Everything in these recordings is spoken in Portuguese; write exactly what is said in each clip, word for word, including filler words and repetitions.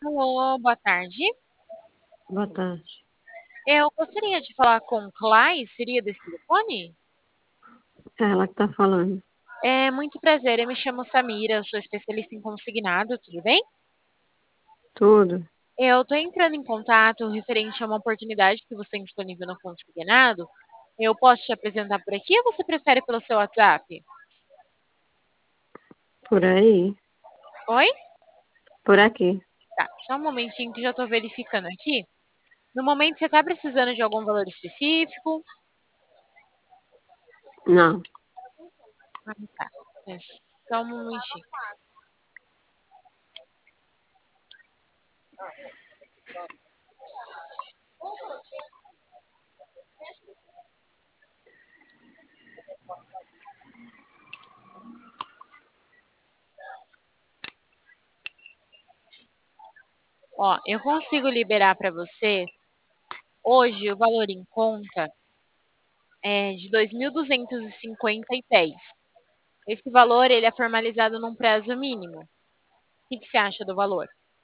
Alô, boa tarde. Boa tarde. Eu gostaria de falar com Clay, seria desse telefone? É ela que tá falando. É muito prazer, eu me chamo Samira, eu sou especialista em consignado, tudo bem? Tudo. Eu estou entrando em contato referente a uma oportunidade que você tem disponível no consignado. Eu posso te apresentar por aqui ou você prefere pelo seu WhatsApp? Por aí. Oi? Por aqui. Tá, só um momentinho que já estou verificando aqui. No momento, você está precisando de algum valor específico? Não. Ah, tá. É, só um momentinho. Ó, eu consigo liberar para você hoje o valor em conta é de dois mil duzentos e cinquenta e dez. Esse valor ele é formalizado num prazo mínimo. O que, que você acha do valor?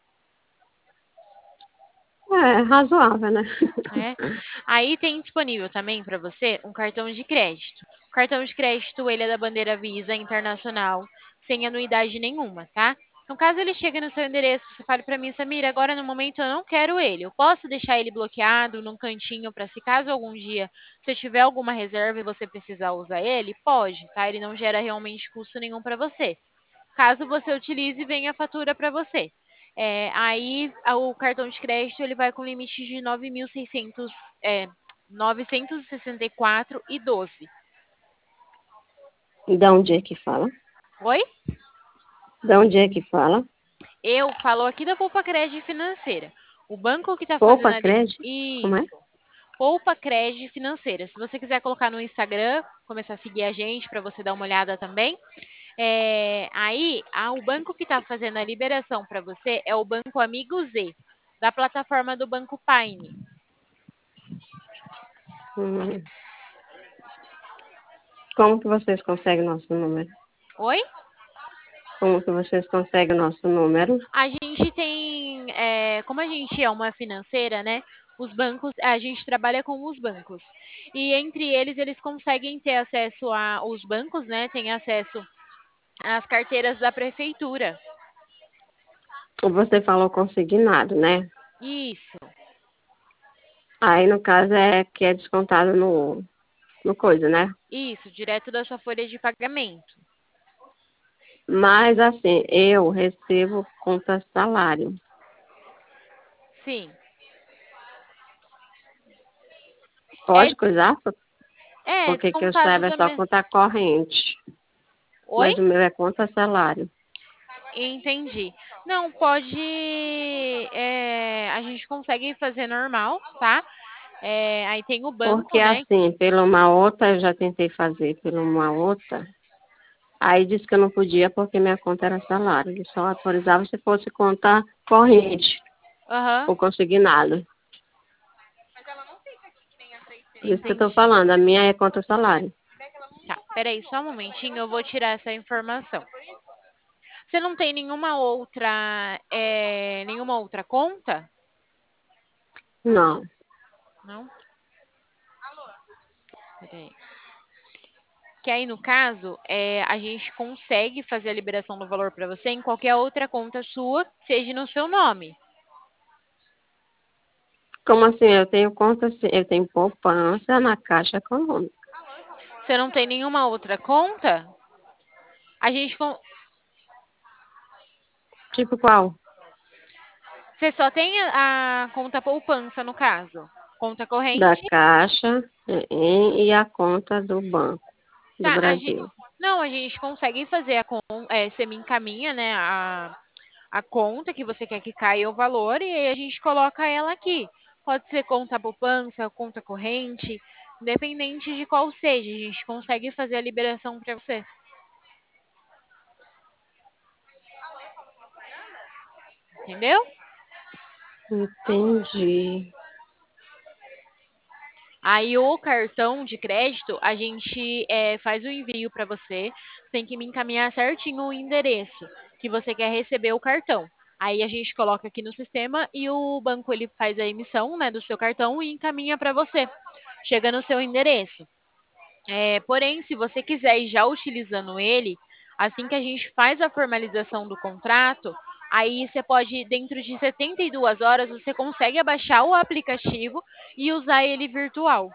É razoável, né? É. Aí tem disponível também para você um cartão de crédito. O cartão de crédito ele é da bandeira Visa Internacional, sem anuidade nenhuma, tá? Então, caso ele chegue no seu endereço, você fale para mim, Samira, agora no momento eu não quero ele. Eu posso deixar ele bloqueado num cantinho para se caso algum dia você tiver alguma reserva e você precisar usar ele, pode, tá? Ele não gera realmente custo nenhum para você. Caso você utilize, vem a fatura para você. É, aí a- o cartão de crédito ele vai com limite de nove mil e seiscentos, é, novecentos e sessenta e quatro e doze. E da onde é que fala? Oi? Da onde é que fala? Eu falo aqui da Poupa Crédito Financeira. O banco que está fazendo Poupa ali. crédito? Como é? Isso. Poupa Crédito Financeira. Se você quiser colocar no Instagram, começar a seguir a gente para você dar uma olhada também. É, aí, a- o banco que está fazendo a liberação para você é o Banco Amigo Z, da plataforma do Banco Paine. Hum. Como que vocês conseguem nosso número? Oi? Como que vocês conseguem nosso número? A gente tem, é, como a gente é uma financeira, né? Os bancos, a gente trabalha com os bancos. E entre eles, eles conseguem ter acesso a, os bancos, né? Têm acesso às carteiras da prefeitura. Você falou consignado, né? Isso, Aí, no caso, é que é descontado no, no coisa, né? isso, direto da sua folha de pagamento. Mas, assim, eu recebo conta salário. Sim. É, Pode coisar? é Porque que eu descontado saiba é da só minha. conta corrente. Oi? Mas o meu é conta salário. Entendi. Não, pode. É, a gente consegue fazer normal, tá? É, aí tem o Porque banco, né? assim, pela uma outra, eu já tentei fazer pela uma outra. Aí disse que eu não podia porque minha conta era salário. Ele só autorizava se fosse conta corrente Aham, ou consignado. Por isso que eu estou entendi. falando, a minha é conta salário. Tá, peraí, só um momentinho, eu vou tirar essa informação. Você não tem nenhuma outra, é, nenhuma outra conta? Não. Não? Peraí. Que aí, no caso, é, a gente consegue fazer a liberação do valor para você em qualquer outra conta sua, seja no seu nome. Como assim? Eu tenho conta, assim, eu tenho poupança na Caixa Econômica. Você não tem nenhuma outra conta? A gente, con- Tipo qual? você só tem a, a conta poupança, no caso. Conta Da corrente. Caixa é, e a conta do Banco do Tá, a gente, Brasil. não, a gente consegue fazer a con, é, você me encaminha, né, a, a conta que você quer que caia o valor e aí a gente coloca ela aqui. Pode ser conta poupança, conta corrente, independente de qual seja, a gente consegue fazer a liberação para você, entendeu? Entendi. Aí o cartão de crédito, a gente é, faz o envio para você, você tem que me encaminhar certinho o endereço que você quer receber o cartão. Aí a gente coloca aqui no sistema e o banco ele faz a emissão, né, do seu cartão e encaminha para você. Chega no seu endereço. É, porém, se você quiser ir já utilizando ele, assim que a gente faz a formalização do contrato, aí você pode, dentro de setenta e duas horas, você consegue abaixar o aplicativo e usar ele virtual.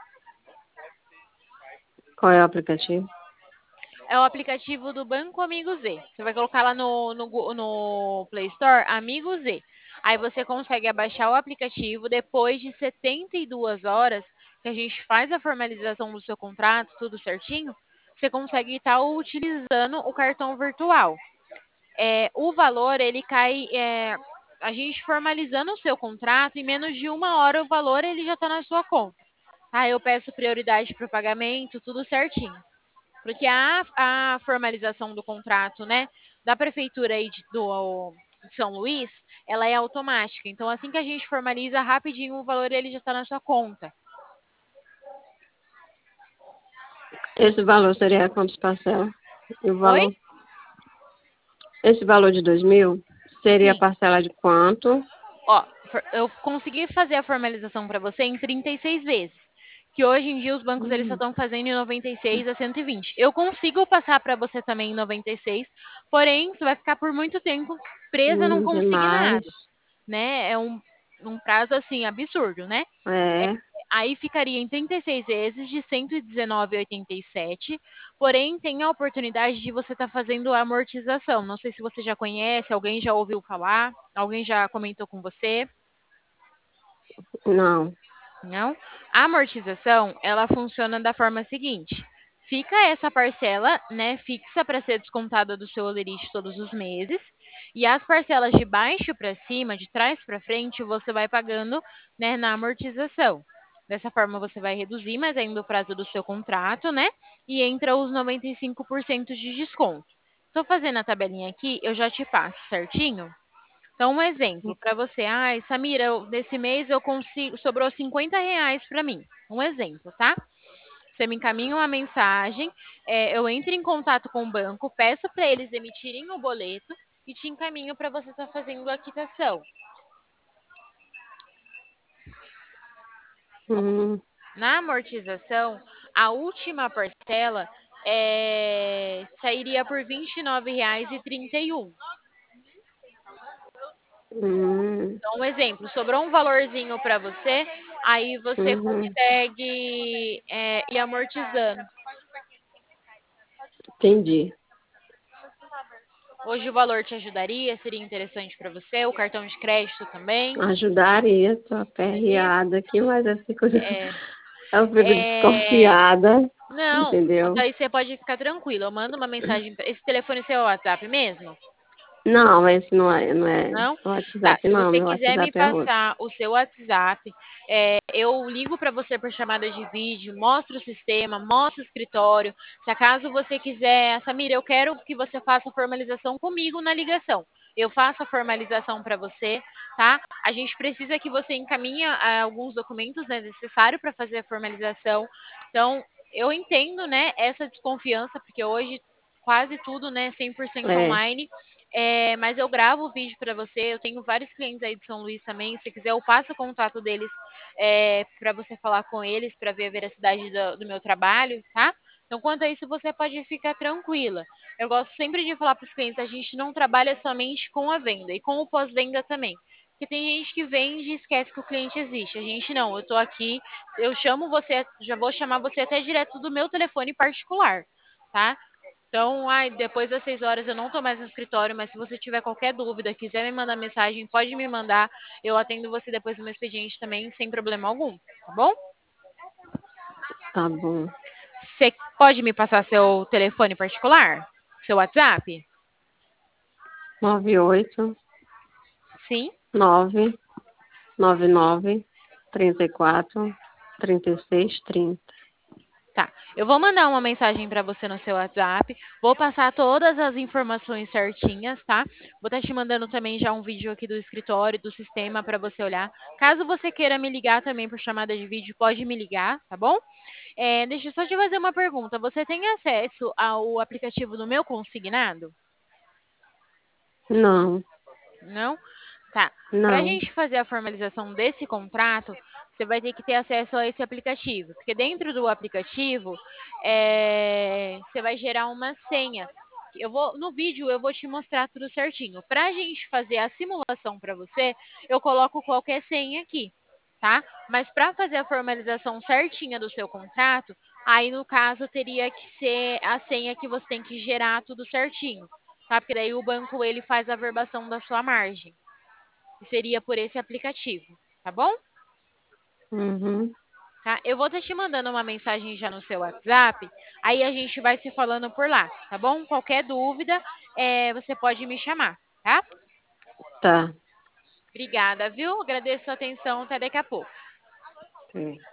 Qual é o aplicativo? É o aplicativo do Banco Amigo Z. Você vai colocar lá no, no, Gu- no Play Store Amigo Z. Aí você consegue abaixar o aplicativo depois de setenta e duas horas que a gente faz a formalização do seu contrato, tudo certinho. Você consegue estar utilizando o cartão virtual. É, o valor, ele cai. É, a gente formalizando o seu contrato, em menos de uma hora o valor ele já está na sua conta. Tá? Eu peço prioridade para o pagamento, tudo certinho. Porque a, a formalização do contrato, né, da prefeitura aí de, do, de São Luís, ela é automática. Então, assim que a gente formaliza, rapidinho o valor ele já está na sua conta. Esse valor seria quantas parcelas? E o Oi? valor? Esse valor de dois mil seria a Sim. parcela de quanto? Ó, for- eu consegui fazer a formalização para você em trinta e seis vezes. Que hoje em dia os bancos eles só Hum, estão fazendo em noventa e seis a cento e vinte. Eu consigo passar para você também em noventa e seis, porém você vai ficar por muito tempo presa num hum, demais. consignado, né? É um, um prazo assim absurdo, né? É. Aí ficaria em trinta e seis vezes de cento e dezenove vírgula oitenta e sete, porém tem a oportunidade de você estar fazendo a amortização. Não sei se você já conhece, alguém já ouviu falar, alguém já comentou com você. Não. Não? A amortização, ela funciona da forma seguinte: fica essa parcela, né, fixa para ser descontada do seu olerite todos os meses, e as parcelas de baixo para cima, de trás para frente, você vai pagando, né, na amortização. Dessa forma, você vai reduzir mais ainda o prazo do seu contrato, né? E entra os noventa e cinco por cento de desconto. Estou fazendo a tabelinha aqui, eu já te passo certinho. Então, um exemplo para você. Ai, Samira, eu, nesse mês eu consigo, sobrou cinquenta reais para mim. Um exemplo, tá? Você me encaminha uma mensagem, é, eu entro em contato com o banco, peço para eles emitirem o boleto e te encaminho para você estar fazendo a quitação. Hum, Na amortização, a última parcela é, sairia por R vinte e nove reais e trinta e um. hum, Então, um exemplo, sobrou um valorzinho para você, aí você uhum. consegue é, ir amortizando. Entendi. Hoje o valor te ajudaria? Seria interessante para você? O cartão de crédito também? Ajudaria, tô Ajudaria? aperreada aqui, mas eu fico, É, eu fico é, desconfiada, não, entendeu? daí você pode ficar tranquilo. Eu mando uma mensagem. Esse telefone é seu WhatsApp mesmo? Não, esse não é, não é Não? o Tá, WhatsApp, se não, você meu quiser me WhatsApp é outro. passar o seu WhatsApp, é, eu ligo para você por chamada de vídeo, mostro o sistema, mostro o escritório. Se acaso você quiser, Samira, eu quero que você faça a formalização comigo na ligação. Eu faço a formalização para você, tá? A gente precisa que você encaminhe ah, alguns documentos, né, necessários para fazer a formalização. Então, eu entendo, né, essa desconfiança, porque hoje quase tudo, né, cem por cento É, online. É, mas eu gravo o vídeo para você. Eu tenho vários clientes aí de São Luís também. Se quiser, eu passo o contato deles é, para você falar com eles, para ver a veracidade do, do meu trabalho, tá? Então, quanto a isso, você pode ficar tranquila. Eu gosto sempre de falar para os clientes: a gente não trabalha somente com a venda e com o pós-venda também. Porque tem gente que vende e esquece que o cliente existe. A gente não, eu estou aqui, eu chamo você, já vou chamar você até direto do meu telefone particular, tá? Então, ai, depois das seis horas eu não estou mais no escritório, mas se você tiver qualquer dúvida, quiser me mandar mensagem, pode me mandar. Eu atendo você depois do meu expediente também, sem problema algum, tá bom? tá bom. Você pode me passar seu telefone particular? Seu WhatsApp? Nove oito Sim? nove nove nove trinta e quatro trinta e seis trinta. Tá. Eu vou mandar uma mensagem para você no seu WhatsApp. Vou passar todas as informações certinhas, tá? Vou estar te mandando também já um vídeo aqui do escritório, do sistema para você olhar. Caso você queira me ligar também por chamada de vídeo, pode me ligar, tá bom? É, deixa eu só te fazer uma pergunta. Você tem acesso ao aplicativo do Meu Consignado? Não. Não? Tá. Para a Não. gente fazer a formalização desse contrato, você vai ter que ter acesso a esse aplicativo, porque dentro do aplicativo é, você vai gerar uma senha. Eu vou no vídeo eu vou te mostrar tudo certinho. Para a gente fazer a simulação para você, eu coloco qualquer senha aqui, tá? Mas para fazer a formalização certinha do seu contrato, aí no caso teria que ser a senha que você tem que gerar tudo certinho, tá? Porque daí o banco ele faz a averbação da sua margem. E seria por esse aplicativo, tá bom? Uhum. Tá? Eu vou estar te mandando uma mensagem já no seu WhatsApp, aí a gente vai se falando por lá, tá bom? Qualquer dúvida, é, você pode me chamar, tá? Tá. Obrigada, viu? Agradeço a atenção, até daqui a pouco. É.